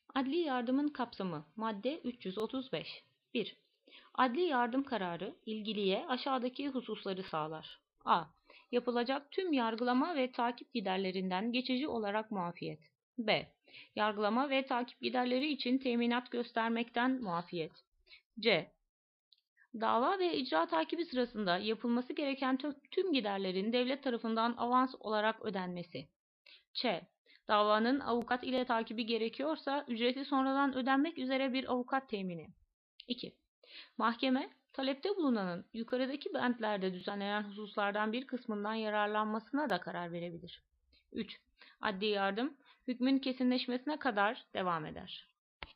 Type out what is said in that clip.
Adli yardımın kapsamı. Madde 335. 1. Adli yardım kararı ilgiliye aşağıdaki hususları sağlar. A. Yapılacak tüm yargılama ve takip giderlerinden geçici olarak muafiyet. B. Yargılama ve takip giderleri için teminat göstermekten muafiyet. C. Dava ve icra takibi sırasında yapılması gereken tüm giderlerin devlet tarafından avans olarak ödenmesi. Ç. Davanın avukat ile takibi gerekiyorsa ücreti sonradan ödenmek üzere bir avukat temini. 2. Mahkeme, talepte bulunanın yukarıdaki bentlerde düzenlenen hususlardan bir kısmından yararlanmasına da karar verebilir. 3. Adli yardım, hükmün kesinleşmesine kadar devam eder.